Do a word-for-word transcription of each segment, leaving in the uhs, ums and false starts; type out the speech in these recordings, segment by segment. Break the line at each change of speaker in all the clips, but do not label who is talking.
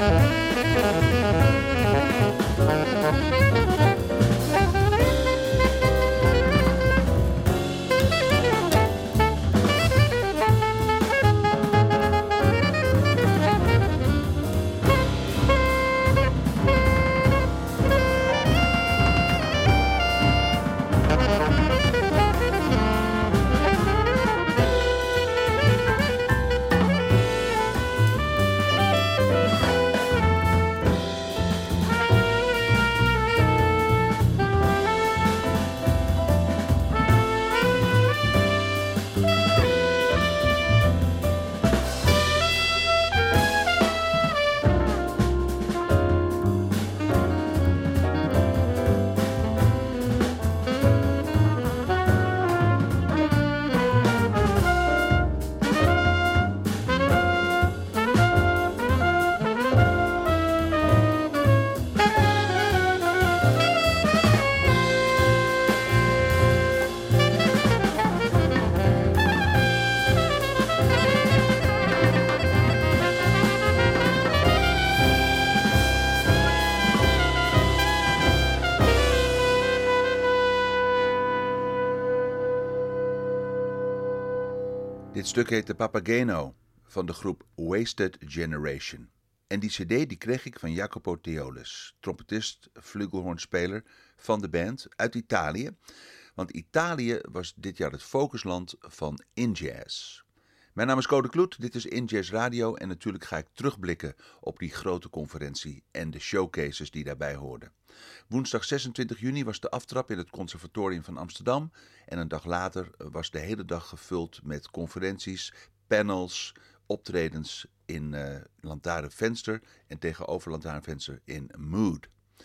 Dit stuk heet de Papageno van de groep Wasted Generation. En die cd die kreeg ik van Jacopo Teolis, trompetist, flugelhornspeler van de band uit Italië. Want Italië was dit jaar het focusland van InJazz. Mijn naam is Code Kloet, dit is InJazz Radio en natuurlijk ga ik terugblikken op die grote conferentie en de showcases die daarbij hoorden. Woensdag zesentwintig juni was de aftrap in het Conservatorium van Amsterdam en een dag later was de hele dag gevuld met conferenties, panels, optredens in uh, Lantaarnvenster en tegenover Lantaarnvenster in Mood.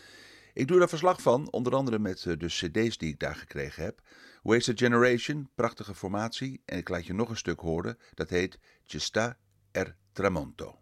Ik doe daar verslag van, onder andere met uh, de cd's die ik daar gekregen heb. Wasted Generation, prachtige formatie en ik laat je nog een stuk horen, dat heet Ci sta er tramonto.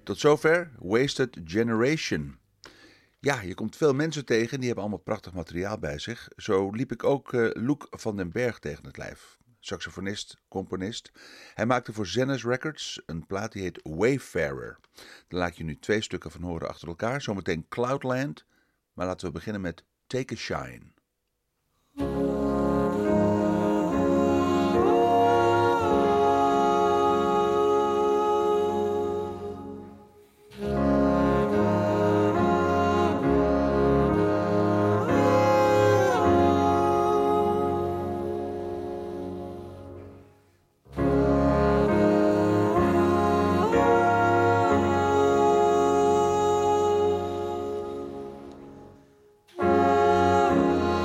Tot zover Wasted Generation. Ja, je komt veel mensen tegen, die hebben allemaal prachtig materiaal bij zich. Zo liep ik ook uh, Loek van den Berg tegen het lijf. Saxofonist, componist. Hij maakte voor Zenith Records een plaat die heet Wayfarer. Daar laat je nu twee stukken van horen achter elkaar. Zometeen Cloudland. Maar laten we beginnen met Take a Shine.
Oh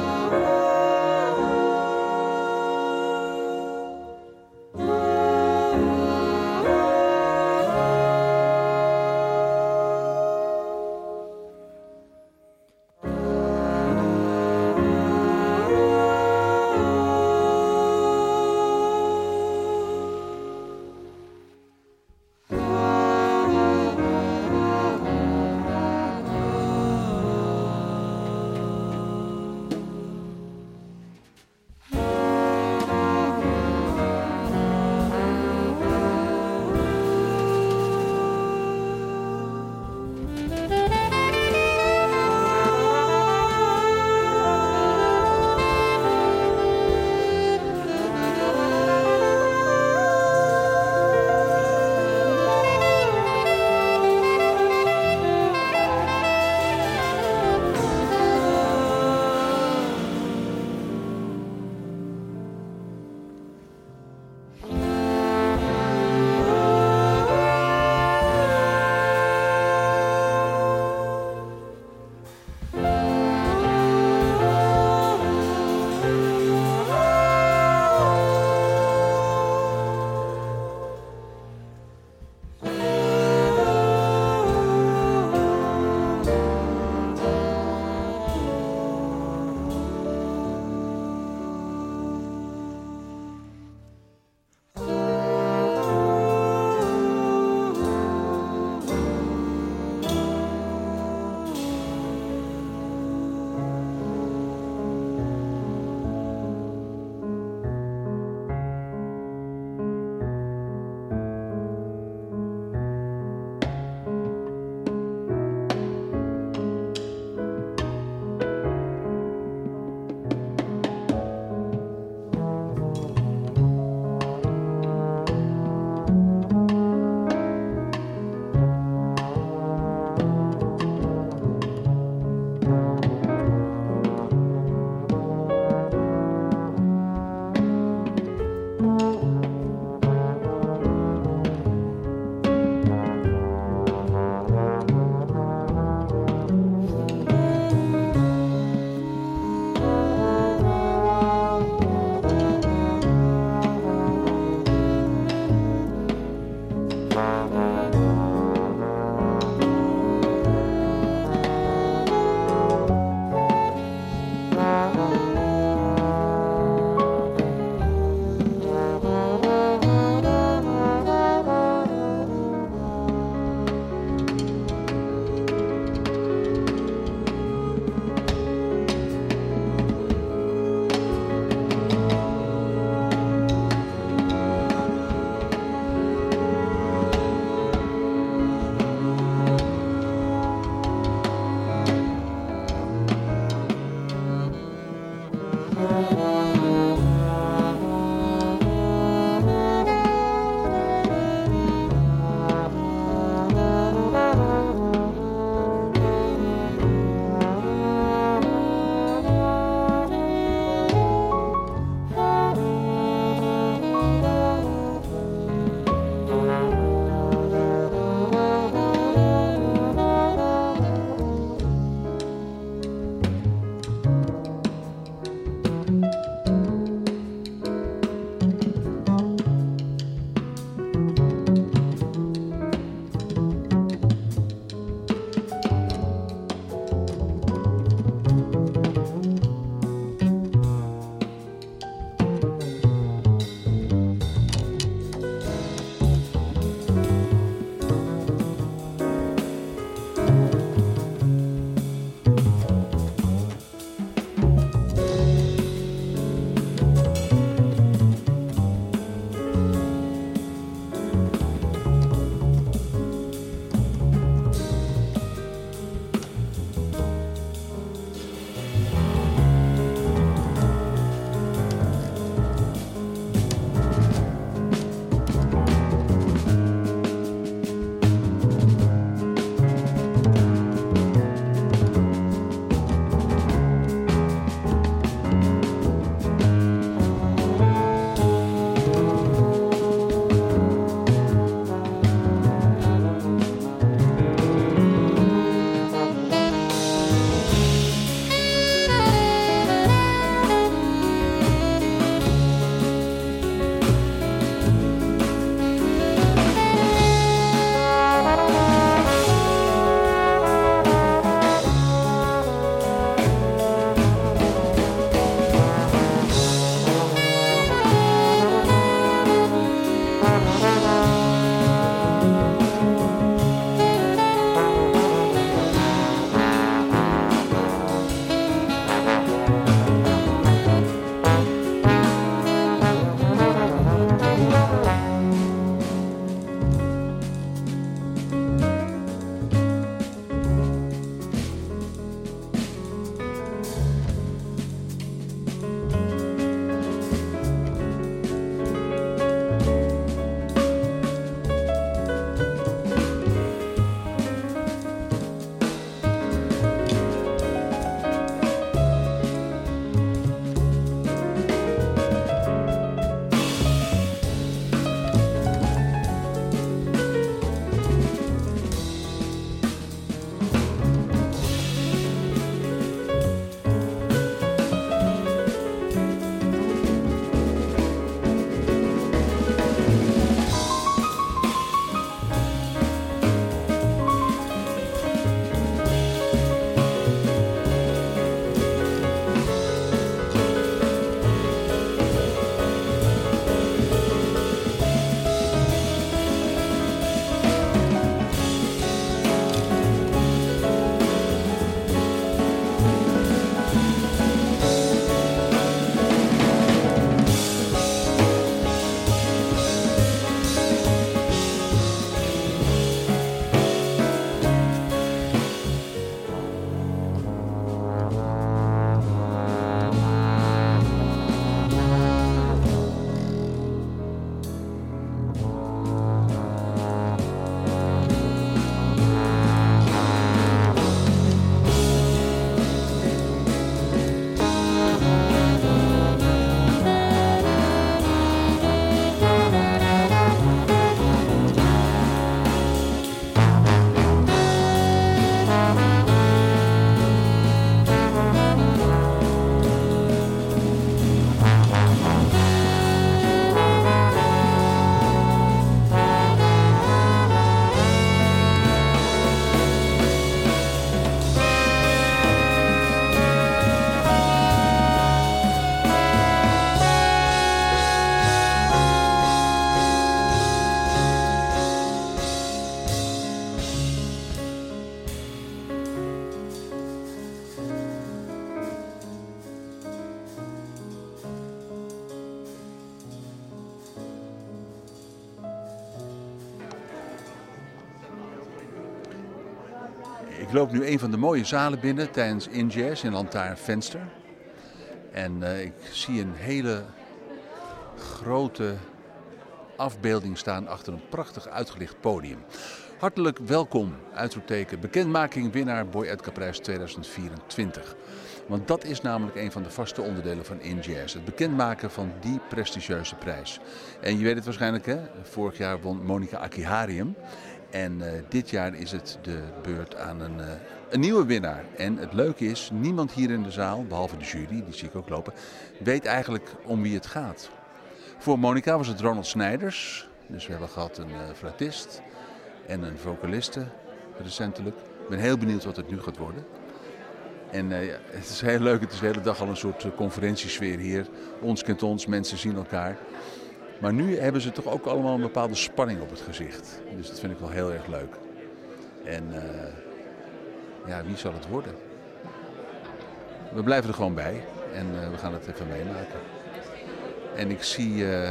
Ik loop nu een van de mooie zalen binnen tijdens In Jazz in Lantaarnvenster. En uh, ik zie een hele grote afbeelding staan achter een prachtig uitgelicht podium. Hartelijk welkom, uitroepteken, bekendmaking winnaar Boy Edgar Prijs tweeduizend vierentwintig. Want dat is namelijk een van de vaste onderdelen van In Jazz. Het bekendmaken van die prestigieuze prijs. En je weet het waarschijnlijk, hè? Vorig jaar won Monica Akiharium. En uh, dit jaar is het de beurt aan een, uh, een nieuwe winnaar. En het leuke is, niemand hier in de zaal, behalve de jury, die zie ik ook lopen, weet eigenlijk om wie het gaat. Voor Monica was het Ronald Snijders. Dus we hebben gehad een uh, fluitist en een vocaliste recentelijk. Ik ben heel benieuwd wat het nu gaat worden. En uh, het is heel leuk, het is de hele dag al een soort uh, conferentiesfeer hier. Ons kent ons, mensen zien elkaar. Maar nu hebben ze toch ook allemaal een bepaalde spanning op het gezicht. Dus dat vind ik wel heel erg leuk. En uh, ja, wie zal het worden? We blijven er gewoon bij en uh, we gaan het even meemaken. En ik zie uh,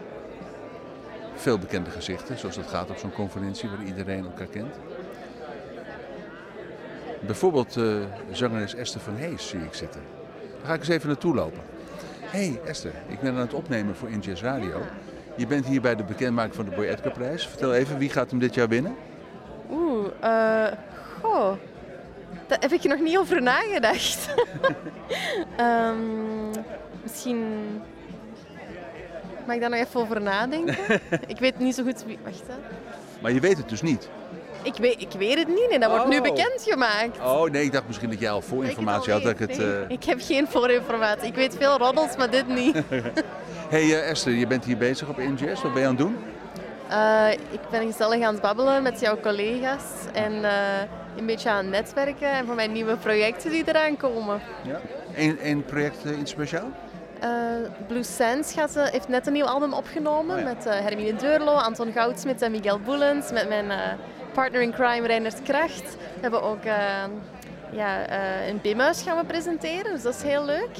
veel bekende gezichten, zoals dat gaat op zo'n conferentie waar iedereen elkaar kent. Bijvoorbeeld uh, zangeres Esther van Hees zie ik zitten. Daar ga ik eens even naartoe lopen. Hé hey Esther, ik ben aan het opnemen voor In Jazz Radio. Je bent hier bij de bekendmaking van de Boy Edgar Prijs. Vertel even, wie gaat hem dit jaar winnen?
Oeh, uh, goh. Daar heb ik nog niet over nagedacht. um, misschien... Mag ik daar nog even over nadenken? Ik weet niet zo goed wie... Wacht, hè.
Maar je weet het dus niet?
Ik weet, ik weet het niet en dat
oh.
wordt nu bekendgemaakt.
Oh nee, ik dacht misschien dat jij al voorinformatie had. Dat ik, het,
nee,
uh...
ik heb geen voorinformatie. Ik weet veel roddels, maar dit niet.
Hey uh, Esther, je bent hier bezig op In Jazz. Wat ben je aan het doen?
Uh, ik ben gezellig aan het babbelen met jouw collega's en uh, een beetje aan het netwerken en voor mijn nieuwe projecten die eraan komen.
Ja. Eén, één project uh, iets speciaal?
Uh, Blue Sands gaat, uh, heeft net een nieuw album opgenomen oh ja. met uh, Hermine Deurlo, Anton Goudsmit en Miguel Boelens, met mijn uh, partner in crime Reinert Kracht. We hebben ook uh, ja, uh, een B-muis gaan we presenteren, dus dat is heel leuk.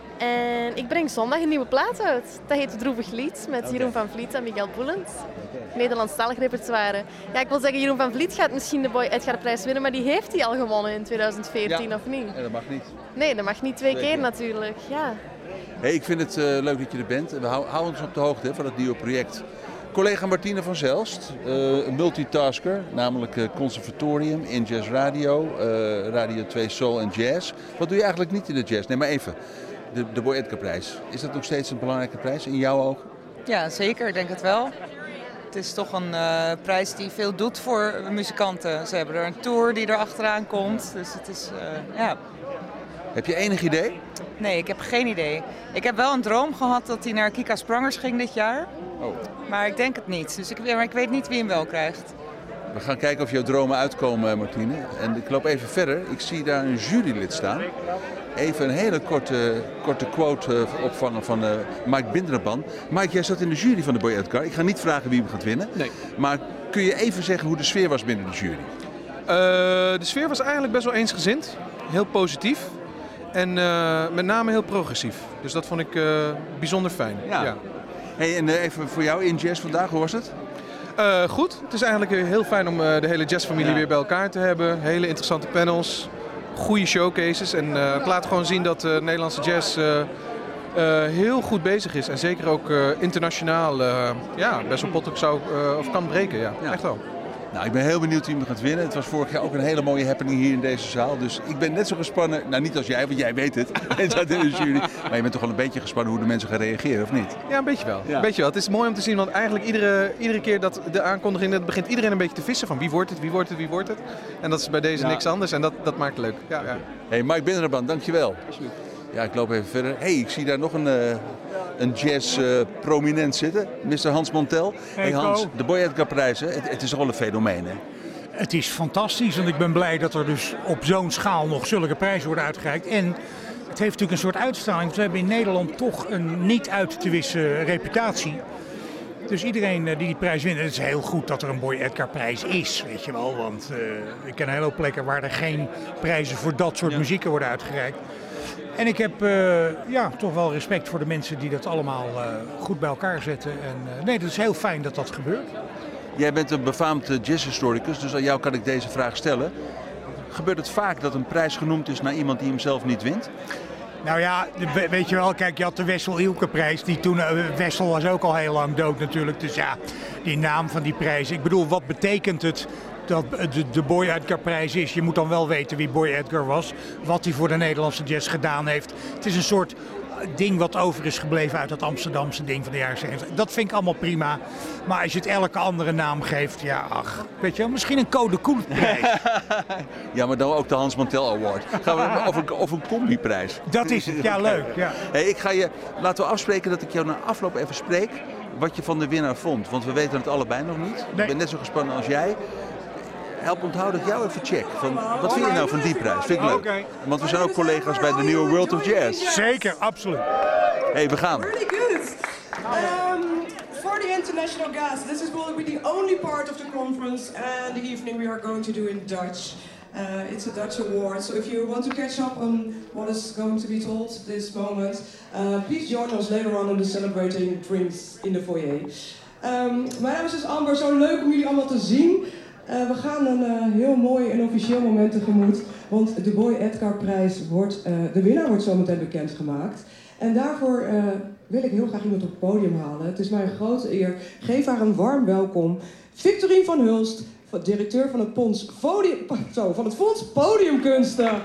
En ik breng zondag een nieuwe plaat uit. Dat heet Droevig Lied met okay. Jeroen van Vliet en Miguel Boelens. Okay. Nederlandstalig repertoire. Ja, ik wil zeggen, Jeroen van Vliet gaat misschien de Boy Edgar Prijs winnen, maar die heeft hij al gewonnen in tweeduizend veertien,
ja.
of niet?
Ja, dat mag niet.
Nee, dat mag niet twee Leuk, keer ja. natuurlijk. Ja.
Hey, ik vind het uh, leuk dat je er bent. We houden hou ons op de hoogte hè, van het nieuwe project. Collega Martine van Zelst, uh, een multitasker, namelijk uh, Conservatorium, In Jazz Radio, uh, Radio twee Soul en Jazz. Wat doe je eigenlijk niet in de jazz? Nee, maar even, de, de Boy Edgar Prijs. Is dat nog steeds een belangrijke prijs in jouw ogen?
Ja, zeker. Ik denk het wel. Het is toch een uh, prijs die veel doet voor muzikanten. Ze hebben er een tour die er achteraan komt, dus het is, uh, ja...
Heb je enig idee?
Nee, ik heb geen idee. Ik heb wel een droom gehad dat hij naar Kika Sprangers ging dit jaar.
Oh.
Maar ik denk het niet. Dus ik, maar ik weet niet wie hem wel krijgt.
We gaan kijken of jouw dromen uitkomen, Martine. En ik loop even verder. Ik zie daar een jurylid staan. Even een hele korte, korte quote opvangen van uh, Mike Binderban. Mike, jij zat in de jury van de Boy Edgar. Ik ga niet vragen wie hem gaat winnen.
Nee.
Maar kun je even zeggen hoe de sfeer was binnen de jury?
Uh, de sfeer was eigenlijk best wel eensgezind. Heel positief. En uh, met name heel progressief. Dus dat vond ik uh, bijzonder fijn.
Ja. Ja. Hey, en uh, even voor jou in jazz vandaag, hoe was het?
Uh, goed. Het is eigenlijk heel fijn om uh, de hele jazzfamilie ja. weer bij elkaar te hebben. Hele interessante panels. Goede showcases. En uh, het laat gewoon zien dat uh, Nederlandse jazz uh, uh, heel goed bezig is. En zeker ook uh, internationaal uh, ja, best wel pot zou, uh, of kan breken. Ja. Ja. Echt wel.
Nou, ik ben heel benieuwd wie me gaat winnen. Het was vorig jaar ook een hele mooie happening hier in deze zaal. Dus ik ben net zo gespannen, nou niet als jij, want jij weet het. Je zat in de jury. Maar je bent toch wel een beetje gespannen hoe de mensen gaan reageren, of niet?
Ja, een beetje wel. Ja. Een beetje wel. Het is mooi om te zien, want eigenlijk iedere, iedere keer dat de aankondiging, dat begint iedereen een beetje te vissen van wie wordt het, wie wordt het, wie wordt het. En dat is bij deze ja. niks anders en dat, dat maakt het leuk. Ja, ja.
Hey, Mike Binderban, dankjewel. Alsjeblieft. Ja, ik loop even verder. Hey, ik zie daar nog een, uh, een jazz-prominent uh, zitten. mister Hans Montel.
Hey,
hey Hans, de Boy Edgar Prijs, hè? Het, het is al een fenomeen, hè?
Het is fantastisch en ik ben blij dat er dus op zo'n schaal nog zulke prijzen worden uitgereikt. En het heeft natuurlijk een soort uitstraling. Want we hebben in Nederland toch een niet uit te wissen reputatie. Dus iedereen die die prijs wint, het is heel goed dat er een Boy Edgar Prijs is, weet je wel. Want uh, ik ken een hele hoop plekken waar er geen prijzen voor dat soort ja. muzieken worden uitgereikt. En ik heb uh, ja, toch wel respect voor de mensen die dat allemaal uh, goed bij elkaar zetten. En uh, nee, het is heel fijn dat dat gebeurt.
Jij bent een befaamd jazzhistoricus, dus aan jou kan ik deze vraag stellen. Gebeurt het vaak dat een prijs genoemd is naar iemand die hem zelf niet wint?
Nou ja, weet je wel, kijk, je had de Wessel-Ilke-prijs. Die toen, uh, Wessel was ook al heel lang dood natuurlijk. Dus ja, die naam van die prijs. Ik bedoel, wat betekent het dat de, de Boy Edgar-prijs is? Je moet dan wel weten wie Boy Edgar was. Wat hij voor de Nederlandse jazz gedaan heeft. Het is een soort ding wat over is gebleven uit het Amsterdamse ding van de jaren zeventig. Dat vind ik allemaal prima. Maar als je het elke andere naam geeft, ja, ach. Weet je wel, misschien een Code Koet-prijs.
Ja, maar dan ook de Hans Mantel Award. Gaan we of een, of een combi-prijs.
Dat is het, ja, leuk. Ja.
Hey, ik ga je, laten we afspreken dat ik jou na afloop even spreek wat je van de winnaar vond. Want we weten het allebei nog niet. Nee. Ik ben net zo gespannen als jij. Help onthouden dat ik jou even check. Van, wat vind je nou van die prijs? Vind ik leuk. Okay. Want we zijn ook collega's bij de nieuwe World of Jazz.
Zeker, absoluut.
Hé, hey, we gaan.
Really good. Um, for the international guests, this is will be the only part of the conference and the evening we are going to do in Dutch. Uh, it's a Dutch award, so if you want to catch up on what is going to be told this moment, uh, please join us later on in the celebrating drinks in the foyer. Um, mijn naam is dus Amber, zo leuk om jullie allemaal te zien. Uh, we gaan een uh, heel mooi en officieel moment tegemoet, want de Boy Edgar prijs wordt, uh, de winnaar wordt zometeen bekendgemaakt. En daarvoor uh, wil ik heel graag iemand op het podium halen. Het is mij een grote eer. Geef haar een warm welkom. Victorien van Hulst, directeur van het, Pons Podium, zo, van het Fonds Podiumkunsten.
Dat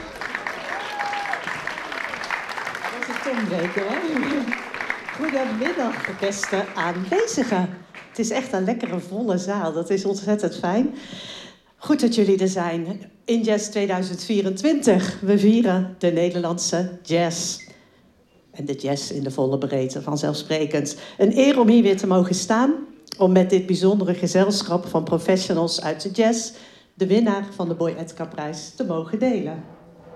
is een tongbreker, hè? Goedemiddag, beste aanwezigen. Het is echt een lekkere volle zaal. Dat is ontzettend fijn. Goed dat jullie er zijn. In Jazz tweeduizend vierentwintig. We vieren de Nederlandse jazz. En de jazz in de volle breedte, vanzelfsprekend. Een eer om hier weer te mogen staan. Om met dit bijzondere gezelschap van professionals uit de jazz de winnaar van de Boy Edgar-prijs te mogen delen.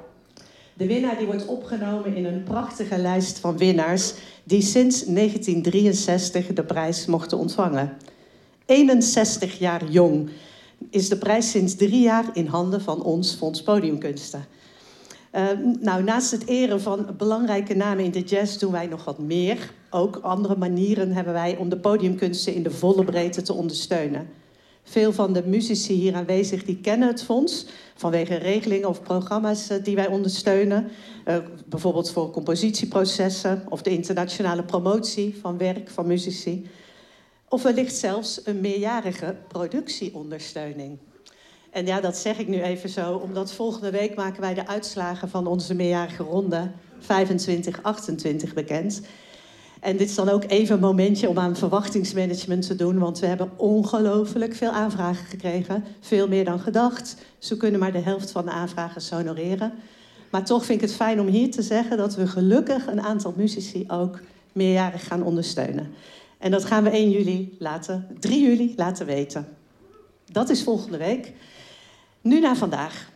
De winnaar die wordt opgenomen in een prachtige lijst van winnaars die sinds negentien drieënzestig de prijs mochten ontvangen. eenenzestig jaar jong is de prijs sinds drie jaar in handen van ons Fonds Podiumkunsten. Uh, nou, naast het eren van belangrijke namen in de jazz doen wij nog wat meer. Ook andere manieren hebben wij om de podiumkunsten in de volle breedte te ondersteunen. Veel van de muzici hier aanwezig die kennen het fonds vanwege regelingen of programma's die wij ondersteunen. Uh, bijvoorbeeld voor compositieprocessen of de internationale promotie van werk van muzici. Of wellicht zelfs een meerjarige productieondersteuning. En ja, dat zeg ik nu even zo, omdat volgende week maken wij de uitslagen van onze meerjarige ronde vijfentwintig achtentwintig bekend. En dit is dan ook even een momentje om aan verwachtingsmanagement te doen, want we hebben ongelooflijk veel aanvragen gekregen. Veel meer dan gedacht. Ze kunnen maar de helft van de aanvragen honoreren. Maar toch vind ik het fijn om hier te zeggen dat we gelukkig een aantal muzici ook meerjarig gaan ondersteunen. En dat gaan we één juli laten, drie juli laten weten. Dat is volgende week. Nu naar vandaag.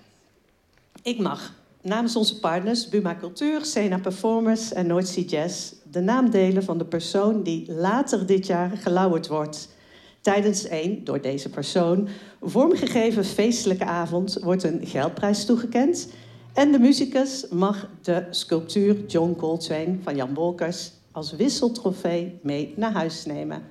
Ik mag namens onze partners Buma Cultuur, Sena Performers en Noordzee Jazz de naam delen van de persoon die later dit jaar gelauwerd wordt. Tijdens een, door deze persoon, vormgegeven feestelijke avond wordt een geldprijs toegekend. En de muzikus mag de sculptuur John Coltrane van Jan Wolkers als wisseltrofee mee naar huis nemen.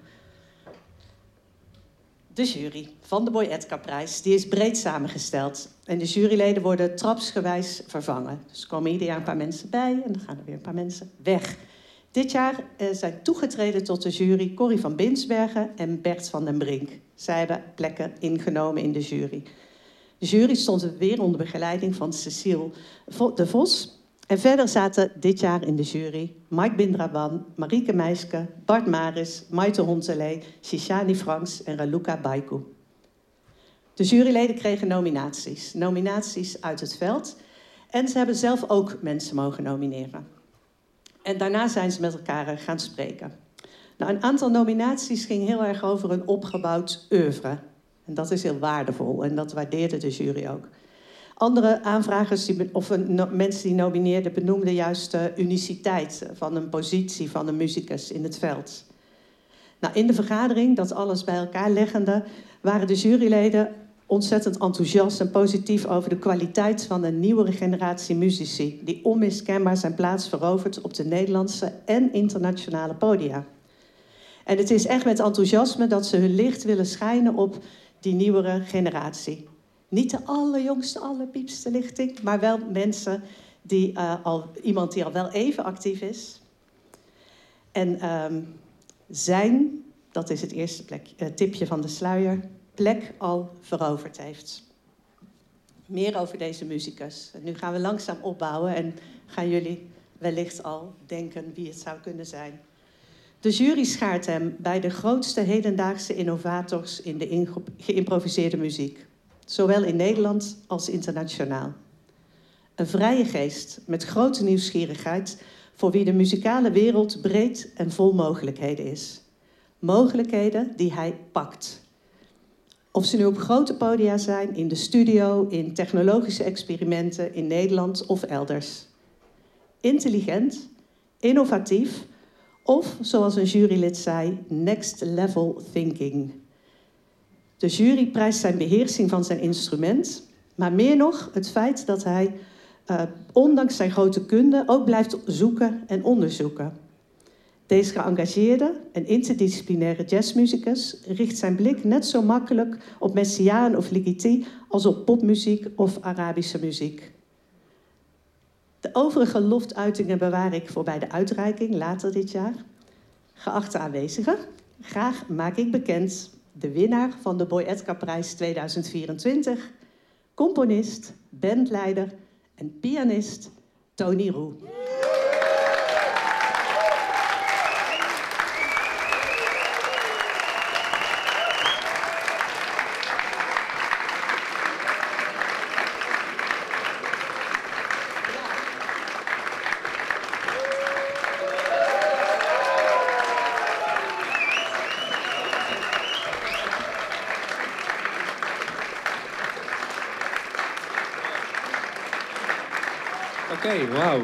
De jury van de Boy Edgar-prijs die is breed samengesteld. En de juryleden worden trapsgewijs vervangen. Dus er komen ieder jaar een paar mensen bij en dan gaan er weer een paar mensen weg. Dit jaar eh, zijn toegetreden tot de jury Corrie van Binsbergen en Bert van den Brink. Zij hebben plekken ingenomen in de jury. De jury stond weer onder begeleiding van Cecile de Vos. En verder zaten dit jaar in de jury Mike Bindraban, Marieke Meiske, Bart Maris, Maite Hontelee, Shishani Franks en Raluca Baiku. De juryleden kregen nominaties. Nominaties uit het veld. En ze hebben zelf ook mensen mogen nomineren. En daarna zijn ze met elkaar gaan spreken. Nou, een aantal nominaties ging heel erg over een opgebouwd oeuvre. En dat is heel waardevol en dat waardeerde de jury ook. Andere aanvragers die, of no, mensen die nomineerden benoemden juist de uniciteit van een positie van een muzikus in het veld. Nou, in de vergadering, dat alles bij elkaar leggende, waren de juryleden ontzettend enthousiast en positief over de kwaliteit van een nieuwere generatie muzici die onmiskenbaar zijn plaats verovert op de Nederlandse en internationale podia. En het is echt met enthousiasme dat ze hun licht willen schijnen op die nieuwere generatie. Niet de allerjongste, allerpiepste lichting, maar wel mensen die uh, al, iemand die al wel even actief is. En um, zijn, dat is het eerste plek, uh, tipje van de sluier, plek al veroverd heeft. Meer over deze muzikus. En nu gaan we langzaam opbouwen en gaan jullie wellicht al denken wie het zou kunnen zijn. De jury schaart hem bij de grootste hedendaagse innovators in de geïmproviseerde muziek. Zowel in Nederland als internationaal. Een vrije geest met grote nieuwsgierigheid voor wie de muzikale wereld breed en vol mogelijkheden is. Mogelijkheden die hij pakt. Of ze nu op grote podia zijn, in de studio, in technologische experimenten, in Nederland of elders. Intelligent, innovatief of, zoals een jurylid zei, next level thinking. De jury prijst zijn beheersing van zijn instrument, maar meer nog het feit dat hij, uh, ondanks zijn grote kunde, ook blijft zoeken en onderzoeken. Deze geëngageerde en interdisciplinaire jazzmuzikus richt zijn blik net zo makkelijk op Messiaen of Ligeti als op popmuziek of Arabische muziek. De overige loftuitingen bewaar ik voor bij de uitreiking later dit jaar. Geachte aanwezigen, graag maak ik bekend de winnaar van de Boy Edgar-prijs tweeduizend vierentwintig, componist, bandleider en pianist Tony Roux.
Oké, okay, wauw.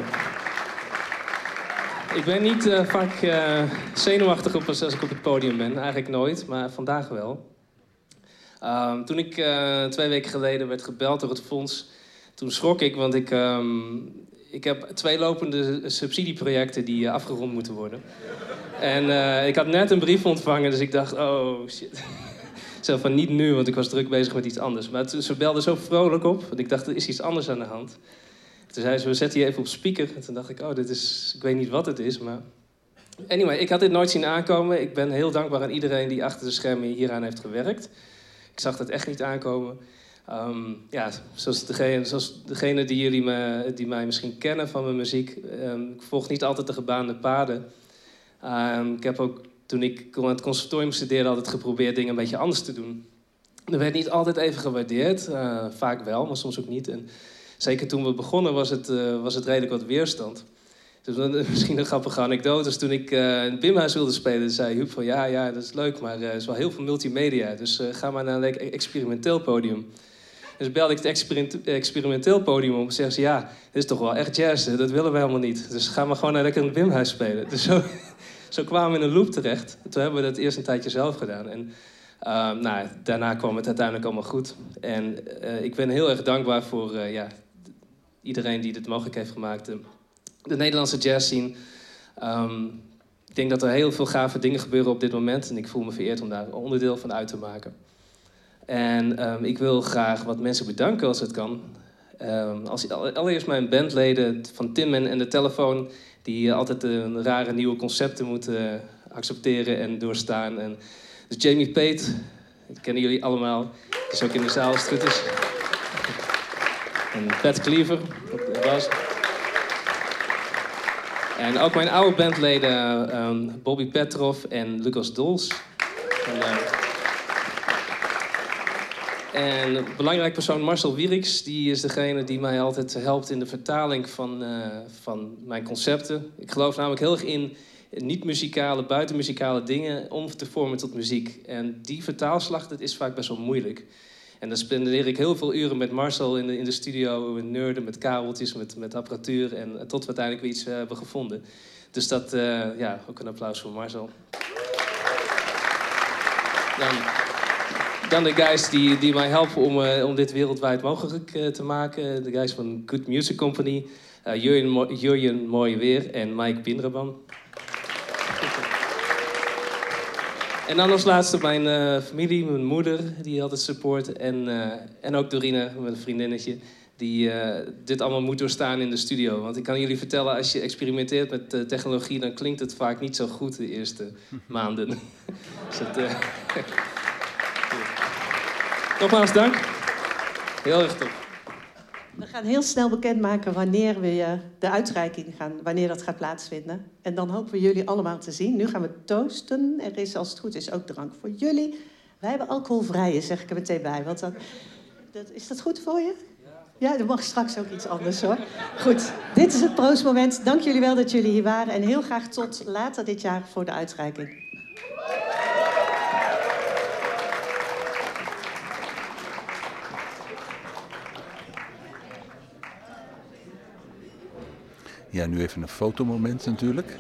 Ik ben niet uh, vaak uh, zenuwachtig op als ik op het podium ben. Eigenlijk nooit, maar vandaag wel. Um, toen ik uh, twee weken geleden werd gebeld door het fonds, toen schrok ik, want ik, um, ik heb twee lopende subsidieprojecten die uh, afgerond moeten worden. En uh, ik had net een brief ontvangen, dus ik dacht, oh shit. Zelf van niet nu, want ik was druk bezig met iets anders. Maar toen, ze belde zo vrolijk op, want ik dacht, er is iets anders aan de hand. Toen zei ze, we zetten je even op speaker. En toen dacht ik, oh, dit is... Ik weet niet wat het is, maar... Anyway, ik had dit nooit zien aankomen. Ik ben heel dankbaar aan iedereen die achter de schermen hieraan heeft gewerkt. Ik zag dat echt niet aankomen. Um, ja, zoals degene, zoals degene die jullie me, die mij misschien kennen van mijn muziek. Um, ik volg niet altijd de gebaande paden. Um, ik heb ook, toen ik aan het conservatorium studeerde, altijd geprobeerd dingen een beetje anders te doen. Dat werd niet altijd even gewaardeerd. Uh, vaak wel, maar soms ook niet. En, zeker toen we begonnen was het, uh, was het redelijk wat weerstand. Dus uh, misschien een grappige anekdote. Dus toen ik uh, in het Bimhuis wilde spelen, zei Huub van ja, ja, dat is leuk, maar er uh, is wel heel veel multimedia. Dus uh, ga maar naar een experimenteel podium. Dus belde ik het experiment, experimenteel podium op en zei ze ja, dit is toch wel echt jazz, hè? Dat willen we helemaal niet. Dus ga maar gewoon naar lekker in het Bimhuis spelen. Dus zo, zo kwamen we in een loop terecht. Toen hebben we dat eerst een tijdje zelf gedaan. En uh, nou, daarna kwam het uiteindelijk allemaal goed. En uh, ik ben heel erg dankbaar voor... Uh, ja, iedereen die dit mogelijk heeft gemaakt. De, de Nederlandse jazz scene. Um, ik denk dat er heel veel gave dingen gebeuren op dit moment. En ik voel me vereerd om daar onderdeel van uit te maken. En um, ik wil graag wat mensen bedanken als het kan. Um, als, allereerst mijn bandleden van Timmen en de Telefoon. Die altijd een rare nieuwe concepten moeten accepteren en doorstaan. En, dus Jamie Pate, dat kennen jullie allemaal. Die is ook in de zaal als het goed is. En Pat Cleaver, dat was. En ook mijn oude bandleden um, Bobby Petrov en Lucas Dols. En, uh, en een belangrijk persoon Marcel Wieriks, die is degene die mij altijd helpt in de vertaling van, uh, van mijn concepten. Ik geloof namelijk heel erg in niet-muzikale, buitenmuzikale dingen om te vormen tot muziek. En die vertaalslag, dat is vaak best wel moeilijk. En dan spendeer ik heel veel uren met Marcel in de, in de studio, met nerden, met kabeltjes, met, met apparatuur. En tot we uiteindelijk weer iets uh, hebben gevonden. Dus dat, uh, ja, ook een applaus voor Marcel. Dan, dan de guys die, die mij helpen om, uh, om dit wereldwijd mogelijk uh, te maken. De guys van Good Music Company. Uh, Jurjen, Mo- Jurjen Mooi Weer en Mike Pindraban. En dan als laatste mijn uh, familie, mijn moeder, die altijd support. En, uh, en ook Dorine, mijn vriendinnetje, die uh, dit allemaal moet doorstaan in de studio. Want ik kan jullie vertellen, als je experimenteert met uh, technologie, dan klinkt het vaak niet zo goed de eerste maanden. Dus dat, uh... Nogmaals dank. Heel erg top.
We gaan heel snel bekendmaken wanneer we uh, de uitreiking gaan, wanneer dat gaat plaatsvinden. En dan hopen we jullie allemaal te zien. Nu gaan we toosten. Er is, als het goed is, ook drank voor jullie. Wij hebben alcoholvrije, zeg ik er meteen bij. Want dan, dat, is dat goed voor je? Ja, er mag straks ook iets anders, hoor. Goed, dit is het proostmoment. Dank jullie wel dat jullie hier waren. En heel graag tot later dit jaar voor de uitreiking.
Ja, nu even een fotomoment natuurlijk.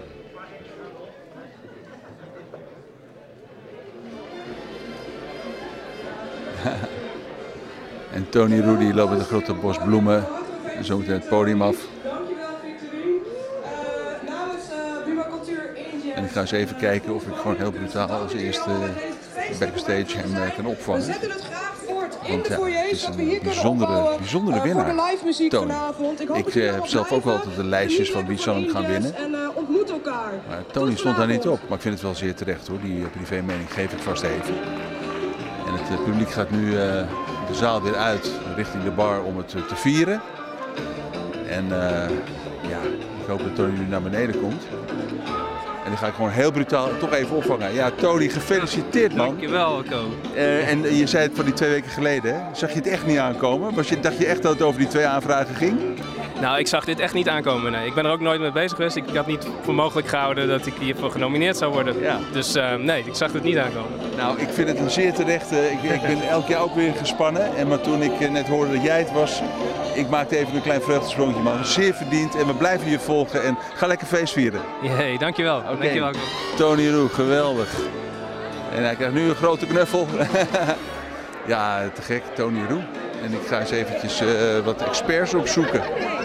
En Tony Rudy loopt met een grote bos bloemen en zo meteen het podium af.
Dankjewel, Victorine. Uh, namens uh, Buma Cultuur India.
En ik ga eens even kijken of ik gewoon heel brutaal als eerste backstage hem uh, kan opvangen.
We zetten het graag voort in
Want
de
ja,
foyer,
het is
zodat we
een
hier kunnen
bijzondere,
opbouwen,
bijzondere
uh,
winnaar,
voor de live muziek
Tony.
vanavond. Ik, hoop
Ik
dat
uh,
jullie
heb
nog
zelf ook
blijven.
altijd de lijstjes van wie zal hem gaan winnen.
En uh, ontmoet elkaar.
Maar
Tot
Tony stond daar niet
vanavond.
op, maar ik vind het wel zeer terecht hoor. Die uh, privé-mening geef ik vast even. En het uh, publiek gaat nu uh, de zaal weer uit richting de bar om het uh, te vieren. En uh, ja, ik hoop dat Tony nu naar beneden komt. En dan ga ik gewoon heel brutaal toch even opvangen. Ja, Tony, gefeliciteerd man.
Dankjewel, Ko.
Uh, en je zei het van die twee weken geleden, hè? Zag je het echt niet aankomen? Was je, dacht je echt dat het over die twee aanvragen ging?
Nou, ik zag dit echt niet aankomen. Nee. Ik ben er ook nooit mee bezig geweest. Ik had niet voor mogelijk gehouden dat ik hiervoor genomineerd zou worden.
Ja.
Dus uh, nee, ik zag het niet aankomen.
Nou, ik vind het een zeer terecht. Uh, ik, ik ben elk jaar ook weer gespannen. En maar toen ik uh, net hoorde dat jij het was, ik maakte even een klein vreugdesprongje, man. Zeer verdiend en we blijven je volgen en ga lekker feest vieren.
Jee, dankjewel.
Okay.
Dankjewel.
Tony Roux, geweldig. En hij krijgt nu een grote knuffel. Ja, te gek, Tony Roux. En ik ga eens eventjes uh, wat experts opzoeken.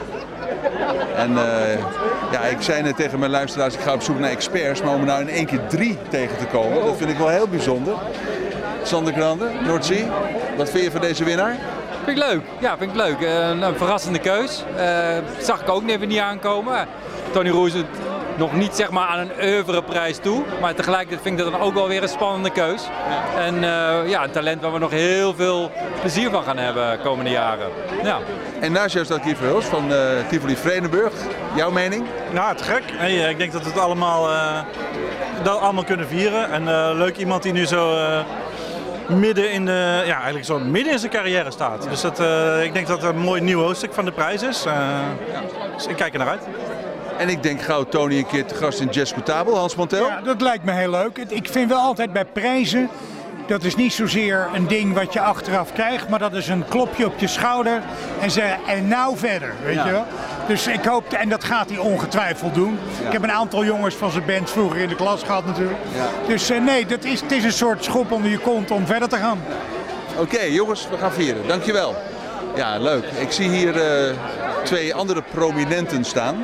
En uh, ja, ik zei net tegen mijn luisteraars, ik ga op zoek naar experts, maar om er nou in één keer drie tegen te komen, dat vind ik wel heel bijzonder. Sander Grande, Noordzee, wat vind je van deze winnaar?
Vind ik leuk, ja, vind ik leuk. Uh, een verrassende keus. Uh, zag ik ook even niet aankomen. Tony Roux is nog niet zeg maar aan een oeuvreprijs toe, maar tegelijkertijd vind ik dat dan ook wel weer een spannende keus. Ja. En uh, ja, een talent waar we nog heel veel plezier van gaan hebben de komende jaren. Ja.
En naast jou staat Guy Verhulst van uh, Tivoli Vredenburg. Jouw mening?
Nou, te gek. Hey, ik denk dat we het allemaal, uh, dat allemaal kunnen vieren. En uh, leuk iemand die nu zo uh, midden in de, ja, eigenlijk zo midden in zijn carrière staat. Ja. Dus dat, uh, ik denk dat het een mooi nieuw hoofdstuk van de prijs is. Uh, ja. Dus ik kijk er naar uit.
En ik denk gauw Tony een keer te gast in Jazzcoutable, Hans Montel.
Ja, dat lijkt me heel leuk. Ik vind wel altijd bij prijzen, dat is niet zozeer een ding wat je achteraf krijgt, maar dat is een klopje op je schouder en zeggen, en nou verder, weet ja. je wel. Dus ik hoop, en dat gaat hij ongetwijfeld doen. Ja. Ik heb een aantal jongens van zijn band vroeger in de klas gehad natuurlijk. Ja. Dus uh, nee, dat is, het is een soort schop onder je kont om verder te gaan.
Oké, okay, jongens, we gaan vieren. Dankjewel. Ja, leuk. Ik zie hier uh, twee andere prominenten staan.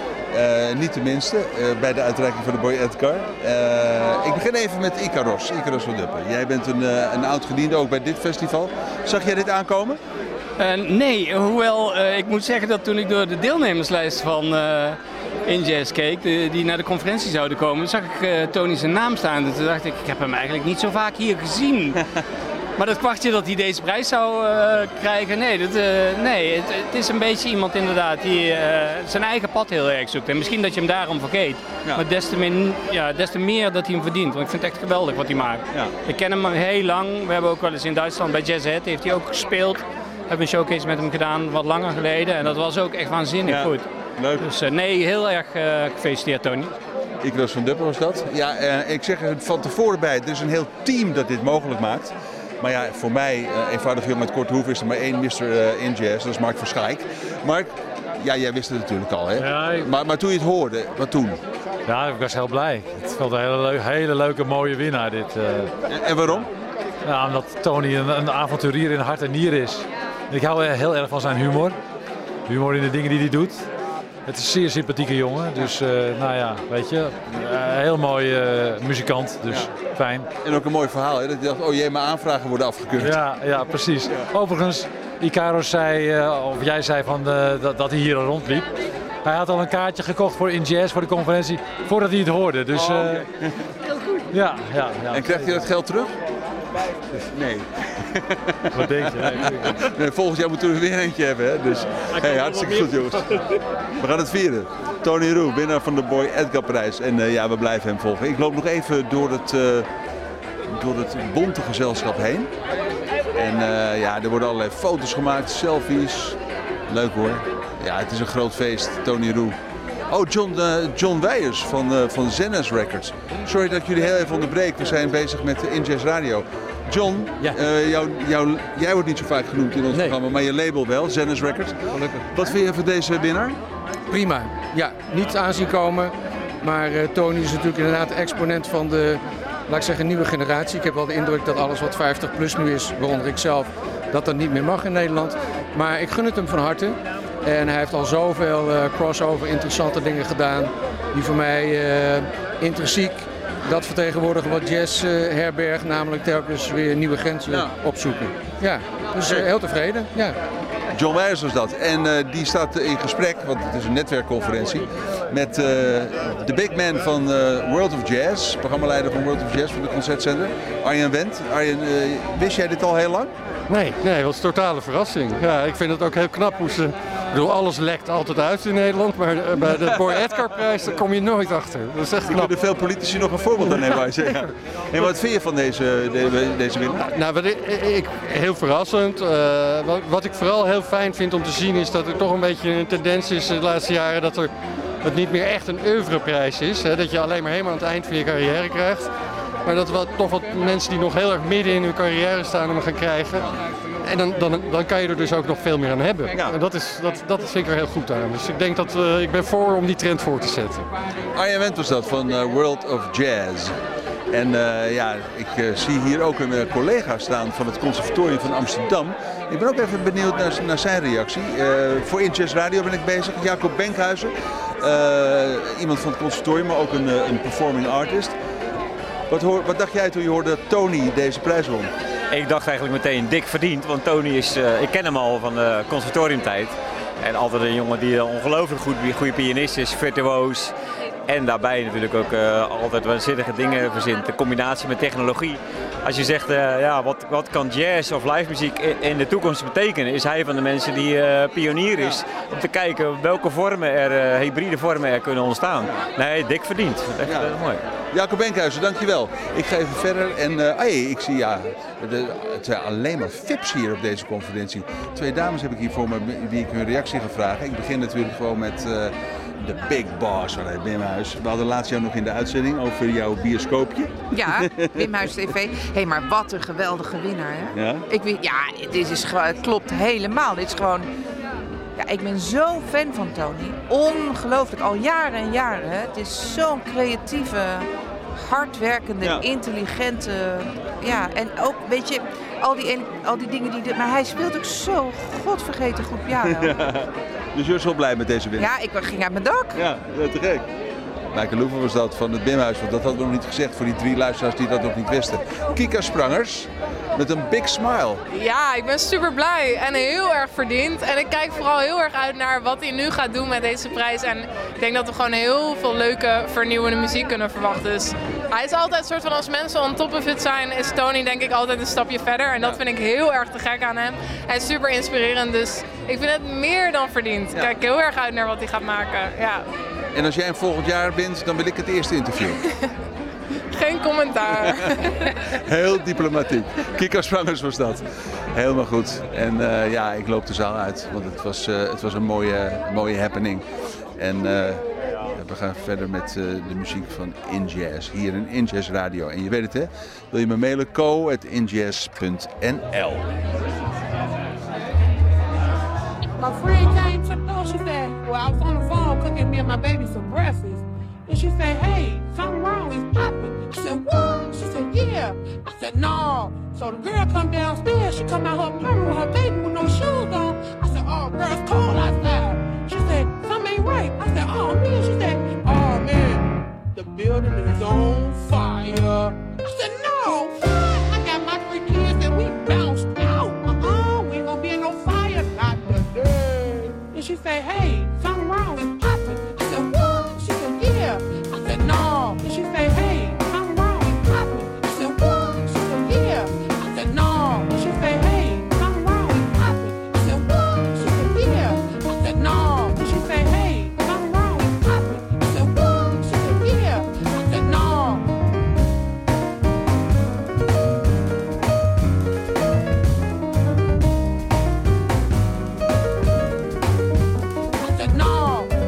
Uh, niet de minste, uh, bij de uitreiking van de Boy Edgar. Uh, ik begin even met Icaros, Icaros van Duppen. Jij bent een, uh, een oud-gediende ook bij dit festival. Zag jij dit aankomen?
Uh, nee, hoewel uh, ik moet zeggen dat toen ik door de deelnemerslijst van uh, In Jazz keek, de, die naar de conferentie zouden komen, zag ik uh, Tony zijn naam staan. En toen dacht ik, ik heb hem eigenlijk niet zo vaak hier gezien. Maar dat kwartje dat hij deze prijs zou uh, krijgen, nee, dat, uh, nee het, het is een beetje iemand inderdaad die uh, zijn eigen pad heel erg zoekt. En misschien dat je hem daarom vergeet, ja. maar des te, min, ja, des te meer dat hij hem verdient. Want ik vind het echt geweldig wat hij maakt. Ja. Ik ken hem heel lang, we hebben ook wel eens in Duitsland bij Jazz Head, heeft hij ook gespeeld. We hebben een showcase met hem gedaan wat langer geleden en dat was ook echt waanzinnig ja. goed.
Leuk.
Dus uh, nee, heel erg uh, gefeliciteerd Tony.
Icaros van Duppen was dat. Ja, uh, ik zeg er van tevoren bij, er is een heel team dat dit mogelijk maakt. Maar ja, voor mij, uh, eenvoudig jongen met korte hoef, is er maar één mister uh, in Jazz, dat is Mark Verschaik. Mark, ja, jij wist het natuurlijk al, hè? Ja, ik... maar, maar toen je het hoorde, wat toen?
Ja, ik was heel blij. Het vond een hele, leuk, hele leuke, mooie winnaar dit. Uh...
En, en waarom?
Ja, omdat Tony een, een avonturier in hart en nier is. En ik hou heel erg van zijn humor. Humor in de dingen die hij doet. Het is een zeer sympathieke jongen. Dus uh, nou ja, weet je, uh, heel mooi uh, muzikant. Dus ja. Fijn.
En ook een mooi verhaal, hè? Dat je dacht, oh jee, mijn aanvragen worden afgekeurd.
Ja, ja precies. Ja. Overigens, Ikaros zei, uh, of jij zei van, uh, dat, dat hij hier al rondliep. Hij had al een kaartje gekocht voor In Jazz, voor de conferentie, voordat hij het hoorde. Dus, uh, oh, okay. Heel goed. Ja, ja, ja.
En krijgt hij dat geld terug? Nee.
Wat denk je? Nee,
nee, volgend jaar moeten we er weer eentje hebben. Hè? Dus hey, hartstikke goed, jongens. We gaan het vieren. Tony Roux, winnaar van de Boy Edgar prijs. En uh, ja, we blijven hem volgen. Ik loop nog even door het, uh, door het bonte gezelschap heen. En uh, ja, er worden allerlei foto's gemaakt, selfies. Leuk hoor. Ja, het is een groot feest, Tony Roux. Oh, John, uh, John Weijers van, uh, van Zennes Records. Sorry dat ik jullie heel even onderbreek. We zijn bezig met In Jazz Radio. John, ja. uh, jou, jou, jij wordt niet zo vaak genoemd in ons nee. programma, maar je label wel, Zennes Records.
Gelukkig.
Wat vind je van deze winnaar?
Prima. Ja, niet aanzien komen. Maar uh, Tony is natuurlijk inderdaad exponent van de, laat ik zeggen, nieuwe generatie. Ik heb wel de indruk dat alles wat vijftig plus nu is, waaronder ik zelf, dat dat niet meer mag in Nederland. Maar ik gun het hem van harte. En hij heeft al zoveel uh, crossover interessante dingen gedaan die voor mij uh, intrinsiek dat vertegenwoordigen wat jazz uh, herbergt, namelijk telkens weer nieuwe grenzen ja. opzoeken. Ja, dus uh, heel tevreden. Ja.
John Weijers was dat. En uh, die staat in gesprek, want het is een netwerkconferentie, met uh, de big man van uh, World of Jazz, programmaleider van World of Jazz van de Concertzender, Arjen Wendt. Arjen, uh, wist jij dit al heel lang?
Nee, nee, dat was een totale verrassing. Ja, ik vind het ook heel knap hoe ze... Ik bedoel, alles lekt altijd uit in Nederland, maar bij de Boy Edgar prijs daar kom je nooit achter. Dat is echt knap.
Er kunnen veel politici nog een voorbeeld aan nemen. Ja. En wat vind je van deze, de, deze winnaar?
Nou, wat ik, ik, heel verrassend. Uh, wat, wat ik vooral heel fijn vind om te zien is dat er toch een beetje een tendens is de laatste jaren dat er het niet meer echt een oeuvreprijs is. Hè, dat je alleen maar helemaal aan het eind van je carrière krijgt. Maar dat we toch wat mensen die nog heel erg midden in hun carrière staan om gaan krijgen. En dan, dan, dan kan je er dus ook nog veel meer aan hebben. Ja. En dat, is, dat, dat vind ik er heel goed aan. Dus ik denk dat uh, ik ben voor om die trend voor te zetten.
Arjen Wendt was dat van uh, World of Jazz. En uh, ja, ik uh, zie hier ook een uh, collega staan van het Conservatorium van Amsterdam. Ik ben ook even benieuwd naar, naar zijn reactie. Uh, voor In Jazz Radio ben ik bezig. Jacob Benkhuizen, uh, iemand van het conservatorium, maar ook een, uh, een performing artist. Wat, hoor, wat dacht jij toen je hoorde dat Tony deze prijs won?
Ik dacht eigenlijk meteen dik verdiend, want Tony is, uh, ik ken hem al van de conservatoriumtijd. En altijd een jongen die ongelooflijk goed, goede pianist is, virtuoos. En daarbij natuurlijk ook uh, altijd waanzinnige dingen verzint. De combinatie met technologie. Als je zegt, uh, ja, wat, wat kan jazz of live muziek in de toekomst betekenen, is hij van de mensen die uh, pionier is om te kijken welke vormen er, uh, hybride vormen er kunnen ontstaan. Nee, dik verdiend. Echt ja. uh, mooi.
Jacob Benkhuizen, dankjewel. Ik ga even verder en uh, hey, ik zie ja, de, het zijn alleen maar fips hier op deze conferentie. Twee dames heb ik hier voor me wie ik hun reactie ga vragen. Ik begin natuurlijk gewoon met uh, de big boss van het Wimhuis. We hadden laatst jou nog in de uitzending over jouw bioscoopje.
Ja, Wimhuis T V. Hé, hey, maar wat een geweldige winnaar, hè? Ja, ik weet, ja dit is, het klopt helemaal. Dit is gewoon... Ja, ik ben zo fan van Tony. Ongelooflijk, al jaren en jaren. Hè? Het is zo'n creatieve, hardwerkende, ja. intelligente... Ja, en ook, weet je, al die, al die dingen die... Maar hij speelt ook zo godvergeten goed piano. Ja.
Dus je was wel blij met deze winnaar?
Ja, ik ging uit mijn dak.
Ja, te gek. Maaike Loeven was dat van het Wimhuis, want dat hadden we nog niet gezegd voor die drie luisteraars die dat nog niet wisten. Kika Sprangers met een big smile.
Ja, ik ben super blij en heel erg verdiend. En ik kijk vooral heel erg uit naar wat hij nu gaat doen met deze prijs. En ik denk dat we gewoon heel veel leuke, vernieuwende muziek kunnen verwachten. Dus hij is altijd een soort van, als mensen on top of it zijn, is Tony denk ik altijd een stapje verder. En dat vind ik heel erg te gek aan hem. Hij is super inspirerend, dus ik vind het meer dan verdiend. Ik kijk heel erg uit naar wat hij gaat maken. Ja.
En als jij hem volgend jaar bent, dan wil ik het eerste interview.
Geen commentaar.
Heel diplomatiek. Kika Sprangers was dat. Helemaal goed. En uh, ja, ik loop de zaal uit, want het was, uh, het was een mooie, mooie happening. En uh, we gaan verder met uh, de muziek van In Jazz, hier in In Jazz Radio. En je weet het hè, wil je me mailen, co at injazz punt n l.
My friend came to the door, she said, well, I was on the phone cooking me and my baby some breakfast. And she said, hey, something wrong, it's popping. I said, what? She said, yeah. I said, no. So the girl come downstairs, she come out her apartment with her baby with no shoes on. I said, oh, girl, it's cold outside. She said, something ain't right. right. I said, oh man. She said, oh man, the building is on fire. I said, no, what? I got my three kids and we bounced out. Uh-uh, we ain't gonna be in no fire, not today. And she said, hey, something wrong, it's popping. I said, what? She said, yeah. I said, no. And she said, hey, something wrong, it's popping. I said, what? She said, yeah. I said, no. And she said, hey, something wrong, it's popping. I said, what? She said, yeah. I said, no. And she said, hey, something wrong, it's popping. I said, what? She said, yeah. I said, no. I said, no.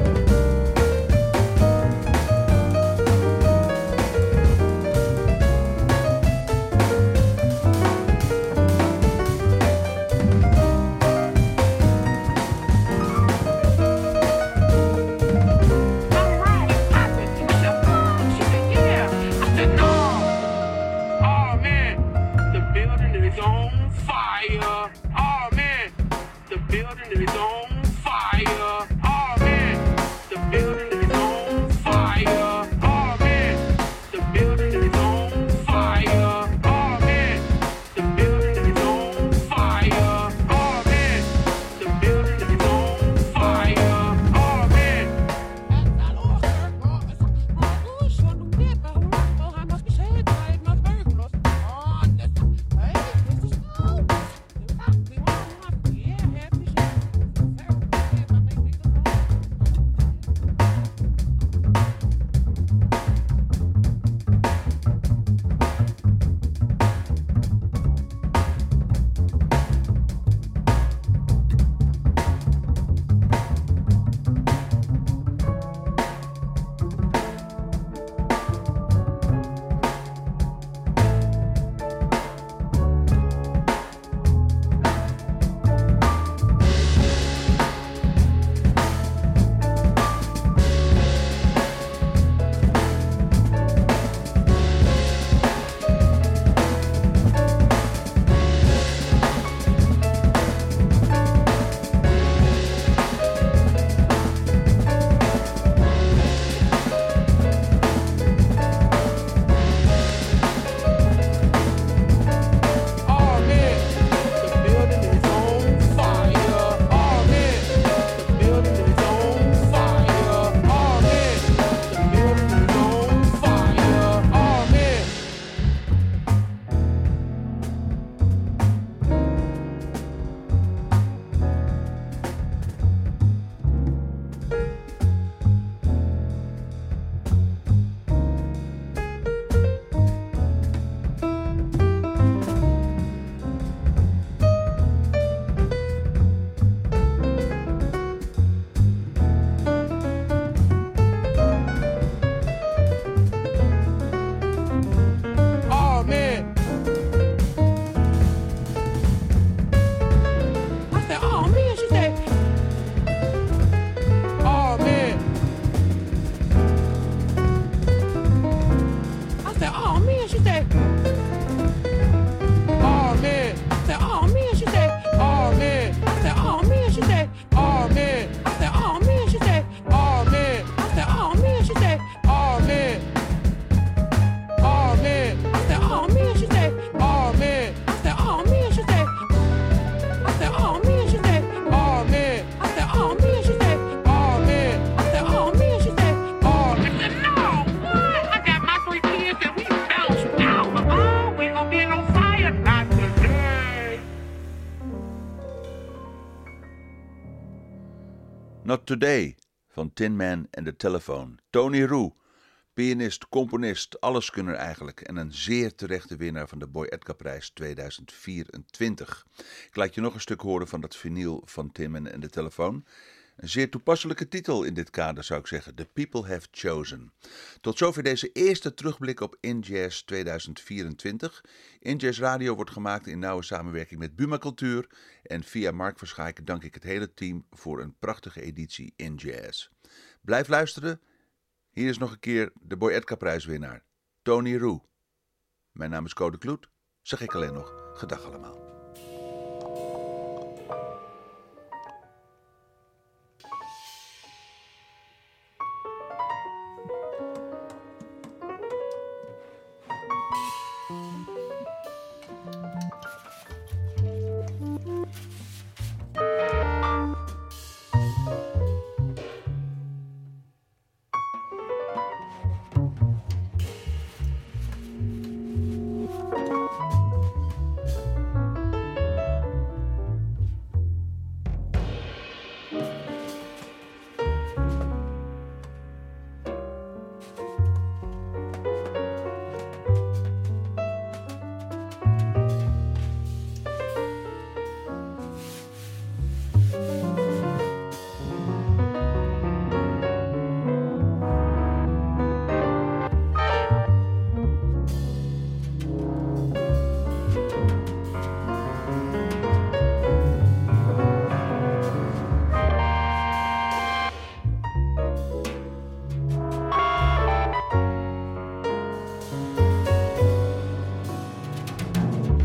Not Today van Tin Man and the Telephone. Tony Roux, pianist, componist, alleskunner eigenlijk en een zeer terechte winnaar van de Boy Edgar-prijs tweeduizend vierentwintig. Ik laat je nog een stuk horen van dat vinyl van Tin Man and the Telephone. Een zeer toepasselijke titel in dit kader zou ik zeggen, The People Have Chosen. Tot zover deze eerste terugblik op In Jazz tweeduizend vierentwintig. In Jazz Radio wordt gemaakt in nauwe samenwerking met Buma Cultuur en via Mark Verschaik dank ik het hele team voor een prachtige editie In Jazz. Blijf luisteren, hier is nog een keer de Boy Edgar-prijswinnaar, Tony Roux. Mijn naam is Code Kloet, zeg ik alleen nog, gedag allemaal.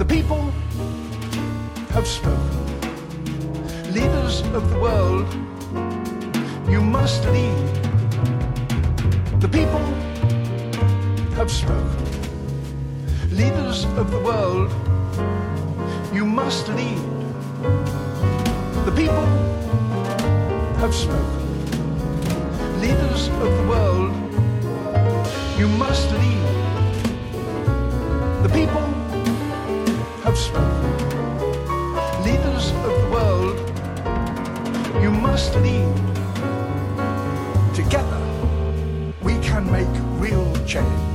people have spoken. Leaders of the world, you must lead. The people have spoken. Leaders of the world, you must lead. The people have spoken. Leaders of the world, you must lead. The people have spoken. Leaders of the world, you must lead. Together, we can make real change.